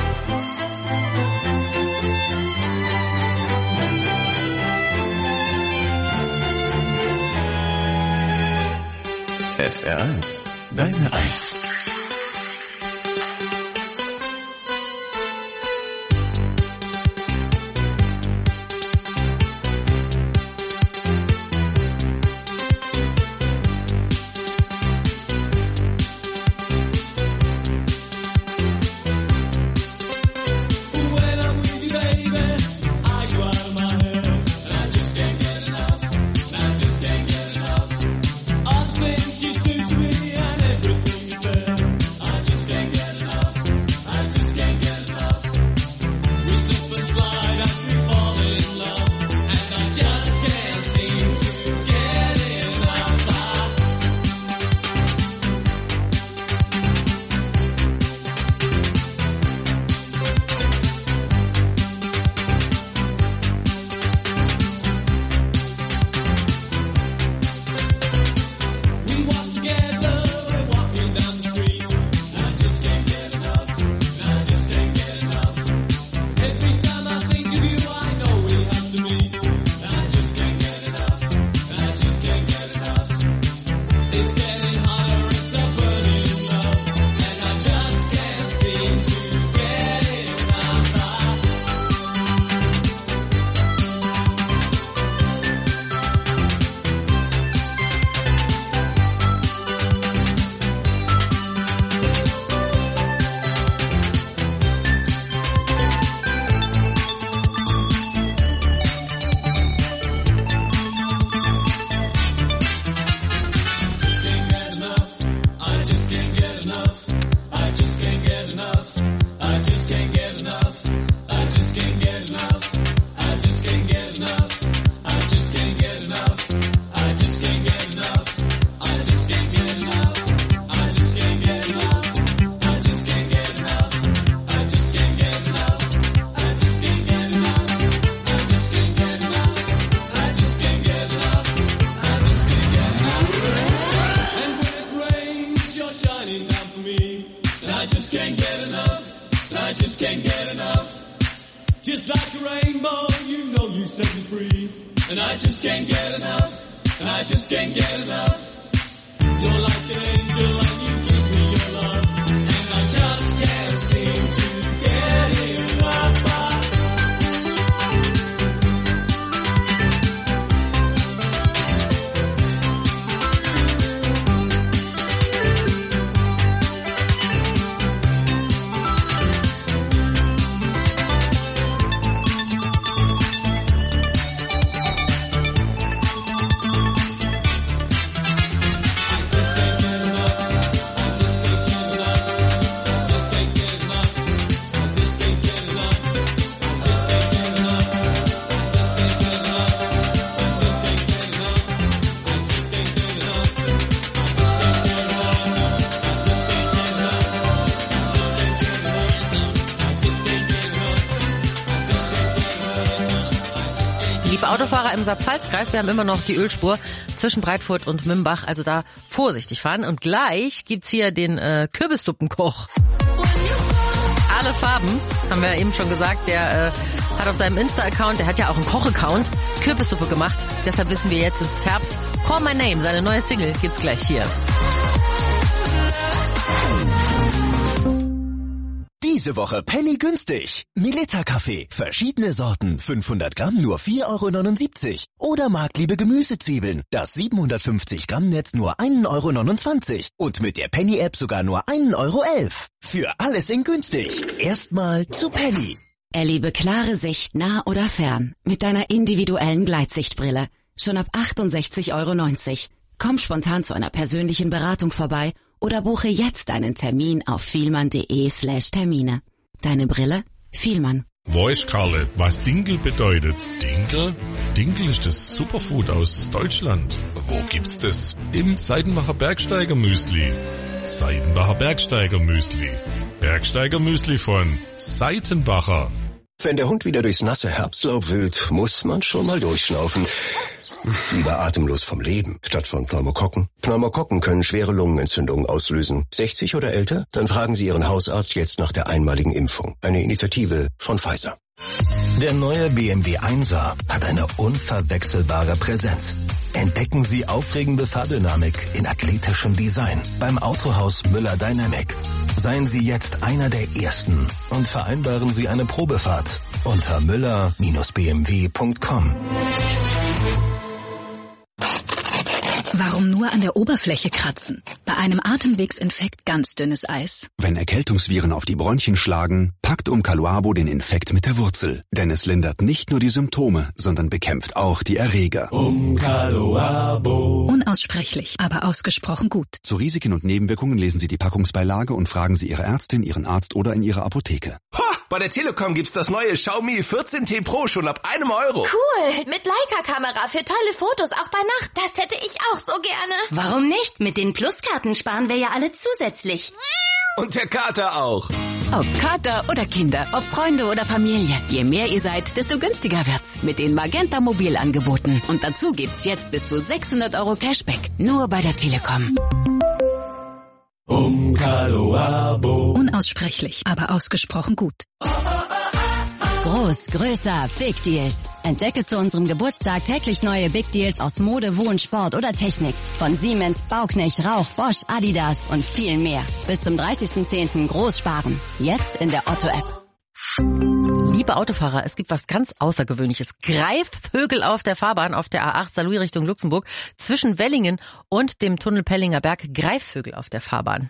SR1, deine Eins. When I'm with you, baby, are you out of my head? And I just can't get enough. And I just can't get enough. All the things you do to me and everything you said. I just can't get enough. I just can't get enough. We slip and slide as we fall in love, and I just can't seem to get enough. We walk together, we're walking down the street. And I just can't get enough. And I just can't get enough. Every time I think of you, I know we have to meet. And I just can't get enough. And I just can't get enough. It's getting harder, it's a burning love, and I just can't seem to get enough. I just can't get enough. I just can't get enough. I just can't get enough. I just can't get enough. I just can't get enough. I just can't get enough. I just can't get enough. I just can't get enough. I just can't get enough. I just can't get enough. I just can't get enough. I just can't get enough. I just can't get enough. I just can't get enough. I just can't get enough. And when it rains, you're shining down for me. And I just can't get enough. And I just can't get enough. Just like a rainbow, you know you set me free. And I just can't get enough. And I just can't get enough. You're like an angel and you give me your love. And I just can't seem to get enough. Autofahrer im Saarpfalzkreis, wir haben immer noch die Ölspur zwischen Breitfurt und Mimbach, also da vorsichtig fahren. Und gleich gibt's hier den Kürbissuppenkoch. Alle Farben, haben wir eben schon gesagt, der hat auf seinem Insta-Account, der hat ja auch einen Koch-Account, Kürbissuppe gemacht. Deshalb wissen wir jetzt, es ist Herbst. Call My Name, seine neue Single, gibt's gleich hier. Diese Woche Penny günstig. Milita-Kaffee, verschiedene Sorten, 500 Gramm nur 4,79 €. Oder Marktliebe Gemüsezwiebeln, das 750 Gramm Netz nur 1,29 € und mit der Penny-App sogar nur 1,11 €. Für alles in günstig. Erstmal zu Penny. Erlebe klare Sicht nah oder fern mit deiner individuellen Gleitsichtbrille. Schon ab 68,90 €. Komm spontan zu einer persönlichen Beratung vorbei oder buche jetzt einen Termin auf fielmann.de/Termine. Deine Brille? Fielmann. Weiß Karle, was Dinkel bedeutet? Dinkel? Dinkel ist das Superfood aus Deutschland. Wo gibt's das? Im Seidenbacher Bergsteiger Müsli. Seidenbacher Bergsteiger Müsli. Bergsteiger Müsli von Seitenbacher. Wenn der Hund wieder durchs nasse Herbstlaub wühlt, muss man schon mal durchschnaufen. Lieber atemlos vom Leben, statt von Pneumokokken. Pneumokokken können schwere Lungenentzündungen auslösen. 60 oder älter? Dann fragen Sie Ihren Hausarzt jetzt nach der einmaligen Impfung. Eine Initiative von Pfizer. Der neue BMW 1er hat eine unverwechselbare Präsenz. Entdecken Sie aufregende Fahrdynamik in athletischem Design beim Autohaus Müller Dynamic. Seien Sie jetzt einer der Ersten und vereinbaren Sie eine Probefahrt unter müller-bmw.com. Warum nur an der Oberfläche kratzen? Bei einem Atemwegsinfekt ganz dünnes Eis. Wenn Erkältungsviren auf die Bronchien schlagen, packt Umkaluabo den Infekt mit der Wurzel. Denn es lindert nicht nur die Symptome, sondern bekämpft auch die Erreger. Umkaluabo. Unaussprechlich, aber ausgesprochen gut. Zu Risiken und Nebenwirkungen lesen Sie die Packungsbeilage und fragen Sie Ihre Ärztin, Ihren Arzt oder in Ihrer Apotheke. Ha! Bei der Telekom gibt's das neue Xiaomi 14T Pro schon ab €1. Cool, mit Leica-Kamera für tolle Fotos, auch bei Nacht. Das hätte ich auch so gerne. Warum nicht? Mit den Pluskarten sparen wir ja alle zusätzlich. Und der Kater auch. Ob Kater oder Kinder, ob Freunde oder Familie. Je mehr ihr seid, desto günstiger wird's mit den Magenta Mobilangeboten. Und dazu gibt's jetzt bis zu 600 € Cashback. Nur bei der Telekom. Umkaluabo. Unaussprechlich, aber ausgesprochen gut. Groß, größer, Big Deals. Entdecke zu unserem Geburtstag täglich neue Big Deals aus Mode, Wohn, Sport oder Technik. Von Siemens, Bauknecht, Rauch, Bosch, Adidas und viel mehr. Bis zum 30.10. groß sparen. Jetzt in der Otto-App. Liebe Autofahrer, es gibt was ganz Außergewöhnliches. Greifvögel auf der Fahrbahn auf der A8 Saarlouis Richtung Luxemburg. Zwischen Wellingen und dem Tunnel Pellinger Berg. Greifvögel auf der Fahrbahn.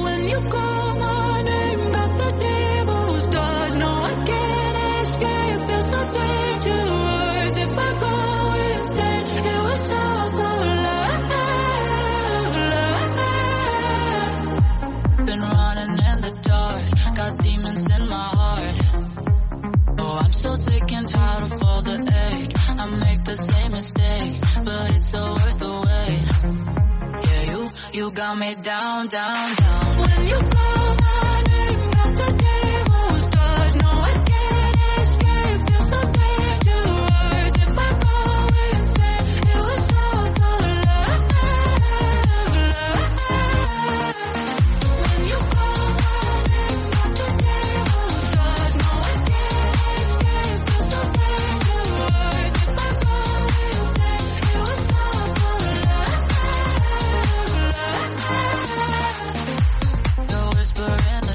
Been running in the dark, got demons in my heart. Oh, I'm so sick and tired of all the ache. I make the same mistakes, but it's so worth the wait. Yeah, you got me down, down, down. When you call my name, got the devil's touch. No, I can't escape, feel so dangerous. If I go insane, it was all for love. When you call my name, got the devil's touch. No, I can't escape, feel so dangerous. If I go insane, it was all for love. The whisper in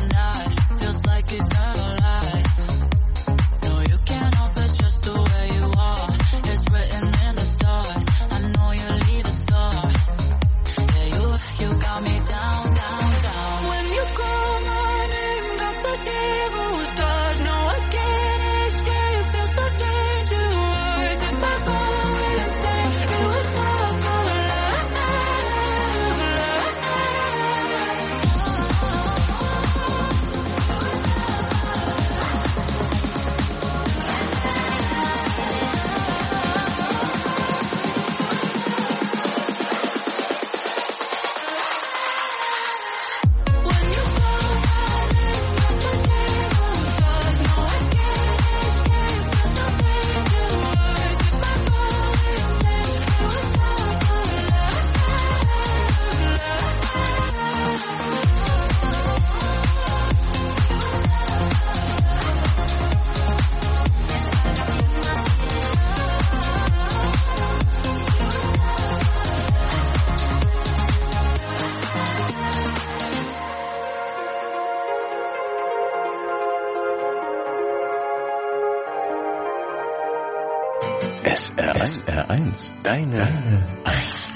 SR1, deine Eins.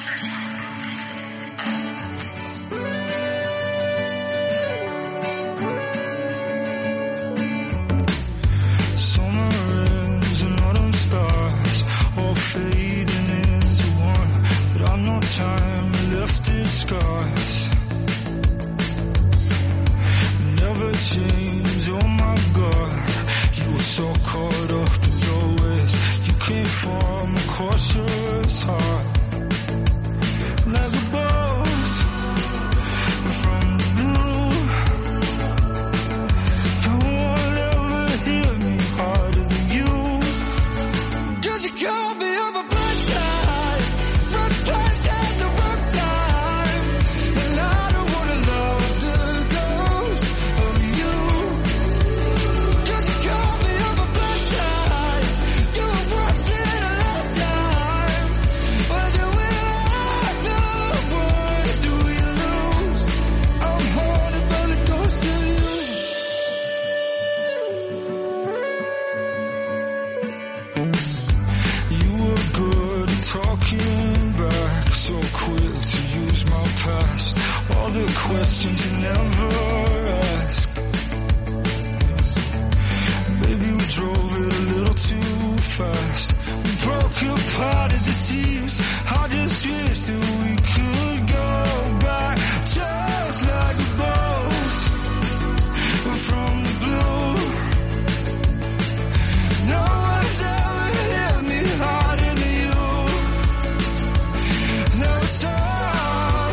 Time left its scars. Never change, oh my God. You were so caught up in your ways. You came from a cautious heart. Like a bolt from the blue. No one ever hit me harder than you. 'Cause you called me up a blind side. Replaced at the wrong time. And I don't wanna love the ghost of you. 'Cause you called me up a blind side. You were once in a lifetime. But then we lost the words, do we lose? I'm haunted by the ghost of you. You were good at talking back, so quick to use my past. All the questions you never asked. Maybe we drove it a little too fast. We broke apart at the seams. I just wish that we could go back, just like a bolt from the blue. No one's ever hit me harder than you. Never saw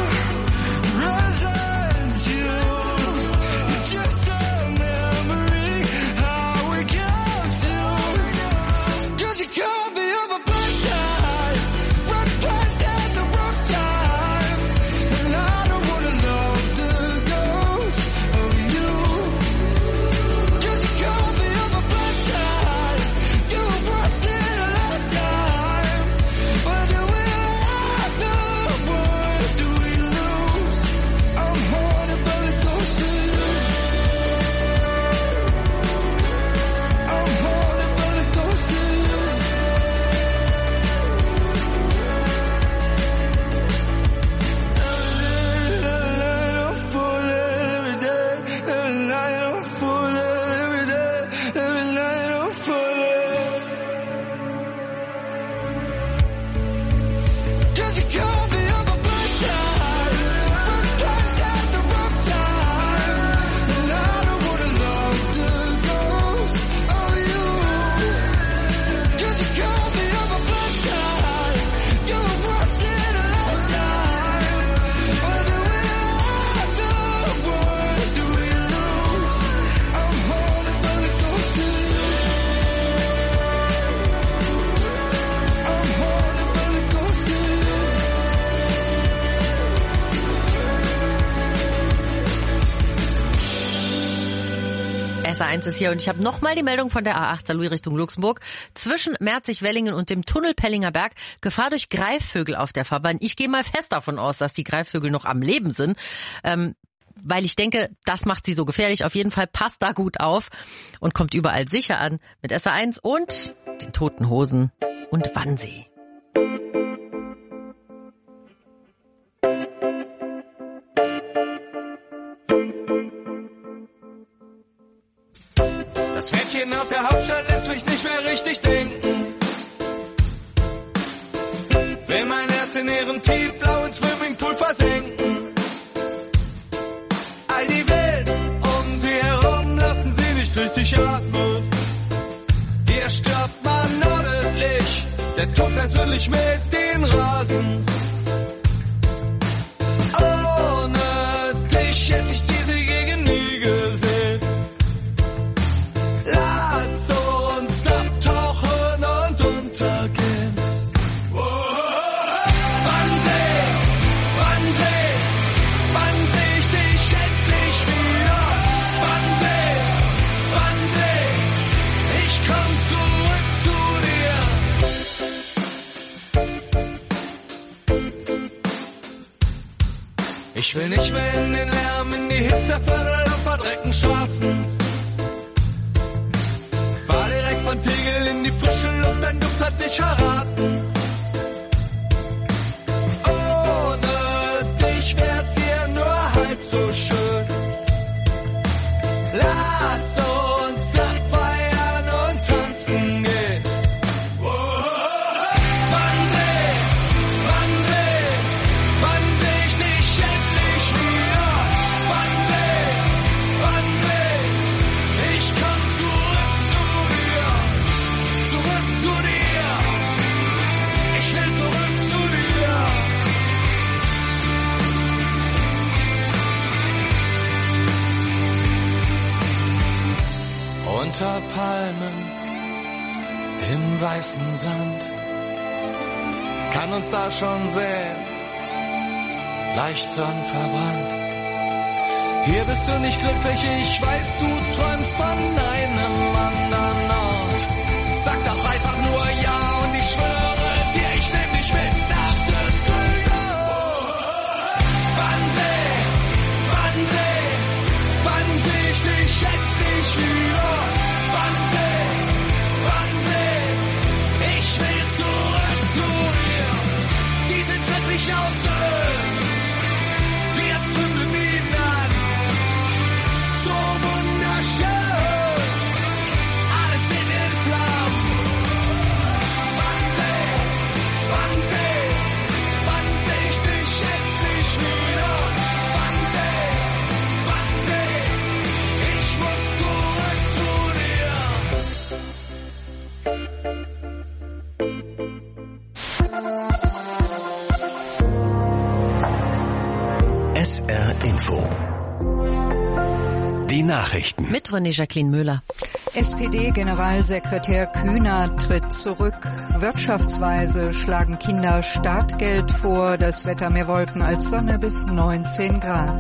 resent you. You're just a memory, how we got to. 'Cause you called me up a blind side. Replaced at the wrong time. And I don't wanna love the ghost of you. 'Cause you called me up a blind side. You were once in a lifetime. But then we lost the words, do we lose? I'm haunted by the ghost of you. I'm haunted by the ghost of you. Every night I'm falling, every day. Every night I'm falling, every day. Every night I'm falling. 'Cause you called me up a blind side. Replaced at the wrong time. And I don't wanna love the ghost of you. 'Cause you called me up a blind side. You were once in a lifetime. But then we lost the words, do we lose? I'm haunted by the ghost of you. I'm haunted by the ghost of you. SR1 ist hier und ich habe nochmal die Meldung von der A8 Saarlouis Richtung Luxemburg. Zwischen Merzig-Wellingen und dem Tunnel Pellinger Berg Gefahr durch Greifvögel auf der Fahrbahn. Ich gehe mal fest davon aus, dass die Greifvögel noch am Leben sind, weil ich denke, das macht sie so gefährlich. Auf jeden Fall passt da gut auf und kommt überall sicher an mit SR1 und den Toten Hosen und Wannsee. Das Pferdchen auf der Hauptstadt lässt mich nicht mehr richtig denken. Will mein Herz in ihrem tiefblauen Swimmingpool versenken. All die Welt um sie herum lassen sie nicht richtig atmen. Hier stirbt man ordentlich, der Tod persönlich mit den Rasen. Ohne dich hätte ich diese Gegend nie gesehen. Lass uns abtauchen und untergehen. Wannsee, Wannsee, wann seh ich dich endlich wieder? Wannsee, Wannsee, ich komm zurück zu dir. Ich will nicht mehr in den Lärm, in die Hipsterviertel auf verdreckten Straßen. Fahr direkt von Tegel in die frische Luft, dein Duft hat dich euch verraten. Ohne dich wär's hier nur halb so schön. Lass uns abfeiern und tanzen gehen. Wann seh ich dich endlich wieder? Wann seh ich komm zurück zu dir. Zurück zu dir. Ich will zurück zu dir. Unter Palmen im weißen Sand kann uns da schon sehen, leicht sonnenverbrannt. Hier bist du nicht glücklich, ich weiß, du träumst von einem anderen Ort. Sag doch einfach nur ja und ich schwöre dir, ich nehm dich mit nach Düsseldorf. Wann seh ich dich endlich wieder? Wann seh ich will zurück zu dir. Die sind wirklich aus Öl. Wir zünden ihn an. So wunderschön. Alles steht in Flammen. Wann seh ich dich endlich wieder? Wann seh ich muss zurück zu dir. SR Info. Die Nachrichten. Mit René Jacqueline Müller. SPD-Generalsekretär Kühner tritt zurück. Wirtschaftsweise schlagen Kinder Startgeld vor. Das Wetter mehr Wolken als Sonne bis 19 Grad.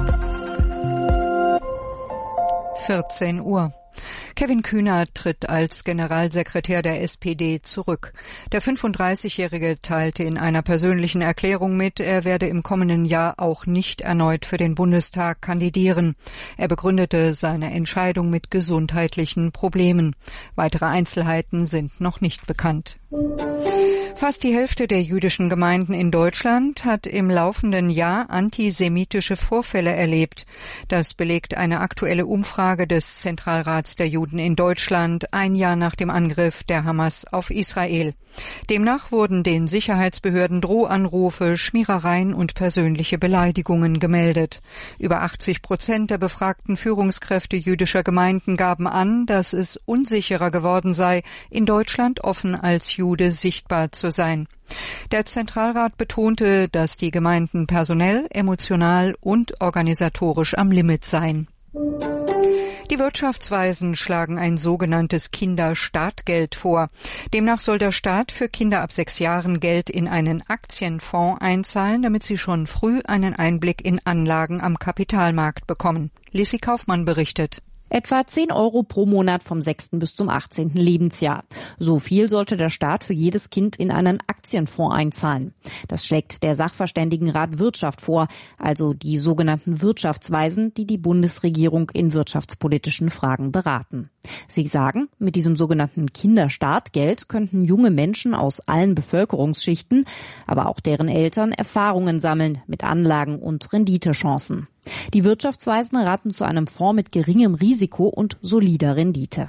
14 Uhr. Kevin Kühner tritt als Generalsekretär der SPD zurück. Der 35-Jährige teilte in einer persönlichen Erklärung mit, er werde im kommenden Jahr auch nicht erneut für den Bundestag kandidieren. Er begründete seine Entscheidung mit gesundheitlichen Problemen. Weitere Einzelheiten sind noch nicht bekannt. Fast die Hälfte der jüdischen Gemeinden in Deutschland hat im laufenden Jahr antisemitische Vorfälle erlebt. Das belegt eine aktuelle Umfrage des Zentralrats der Juden in Deutschland, ein Jahr nach dem Angriff der Hamas auf Israel. Demnach wurden den Sicherheitsbehörden Drohanrufe, Schmierereien und persönliche Beleidigungen gemeldet. Über 80% der befragten Führungskräfte jüdischer Gemeinden gaben an, dass es unsicherer geworden sei, in Deutschland offen als Jude sichtbar zu sein. Der Zentralrat betonte, dass die Gemeinden personell, emotional und organisatorisch am Limit seien. Die Wirtschaftsweisen schlagen ein sogenanntes Kinderstartgeld vor. Demnach soll der Staat für Kinder ab 6 Jahren Geld in einen Aktienfonds einzahlen, damit sie schon früh einen Einblick in Anlagen am Kapitalmarkt bekommen. Lissy Kaufmann berichtet. Etwa 10 € pro Monat vom 6. bis zum 18. Lebensjahr. So viel sollte der Staat für jedes Kind in einen Aktienfonds einzahlen. Das schlägt der Sachverständigenrat Wirtschaft vor, also die sogenannten Wirtschaftsweisen, die die Bundesregierung in wirtschaftspolitischen Fragen beraten. Sie sagen, mit diesem sogenannten Kinderstartgeld könnten junge Menschen aus allen Bevölkerungsschichten, aber auch deren Eltern Erfahrungen sammeln mit Anlagen und Renditechancen. Die Wirtschaftsweisen raten zu einem Fonds mit geringem Risiko und solider Rendite.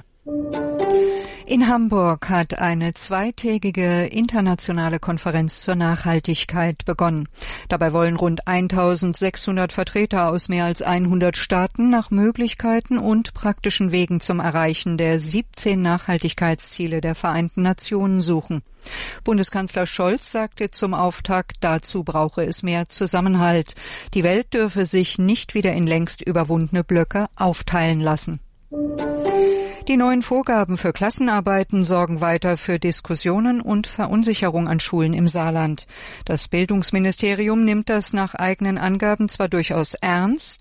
In Hamburg hat eine 2-tägige internationale Konferenz zur Nachhaltigkeit begonnen. Dabei wollen rund 1.600 Vertreter aus mehr als 100 Staaten nach Möglichkeiten und praktischen Wegen zum Erreichen der 17 Nachhaltigkeitsziele der Vereinten Nationen suchen. Bundeskanzler Scholz sagte zum Auftakt, dazu brauche es mehr Zusammenhalt. Die Welt dürfe sich nicht wieder in längst überwundene Blöcke aufteilen lassen. Die neuen Vorgaben für Klassenarbeiten sorgen weiter für Diskussionen und Verunsicherung an Schulen im Saarland. Das Bildungsministerium nimmt das nach eigenen Angaben zwar durchaus ernst,